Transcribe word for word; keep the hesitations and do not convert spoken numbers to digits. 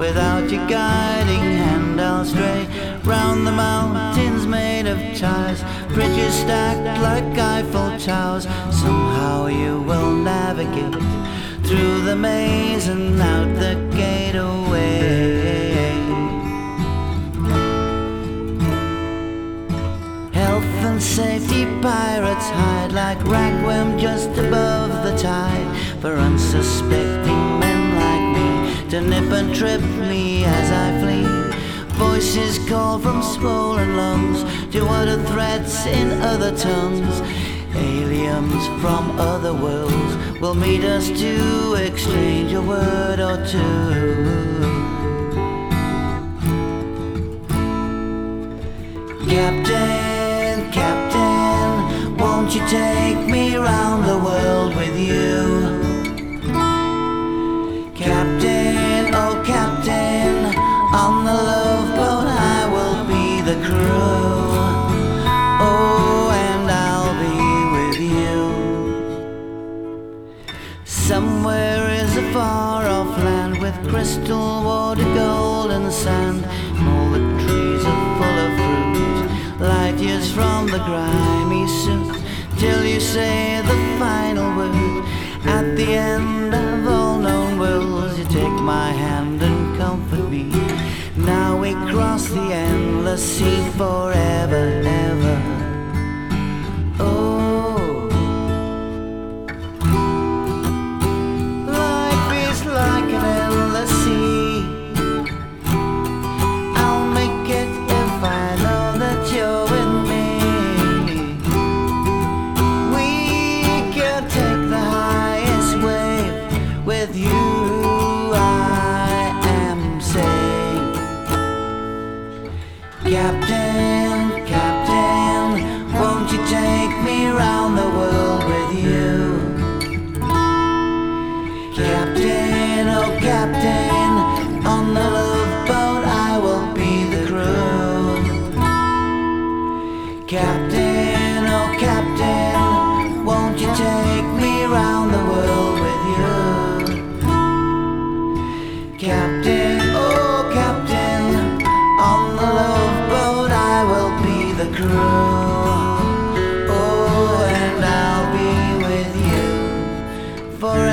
Without your guiding hand I'll stray round the mountains made of tires, bridges stacked like Eiffel towers. Somehow you will navigate through the maze and out the gateway. Health and safety pirates hide like ragworm just above the tide, for unsuspecting men like me to nip and trip me as I flee. Voices call from swollen lungs to utter threats in other tongues. Aliens from other worlds will meet us to exchange a word or two. Captain, Captain, won't you take me round the world with you? Captain, oh Captain, on the love boat I will be the crew. Oh, and I'll be with you. Somewhere is a far-off land with crystal water, golden sand, and all the trees are full of fruit, light years from the grimy suit, till you say the final word. At the end of all known worlds, you take my hand and comfort me. Now we cross the endless sea forever, ever. Oh, life is like an endless sea. I'll make it if I know that you're with me. We can take the highest wave with you. Captain, Captain, won't you take me round the world with you? Captain, oh Captain, on the love boat I will be the crew. Captain, oh Captain, won't you take me round the world with you? Captain, oh Captain, on the love the crew. Oh, and I'll be with you forever.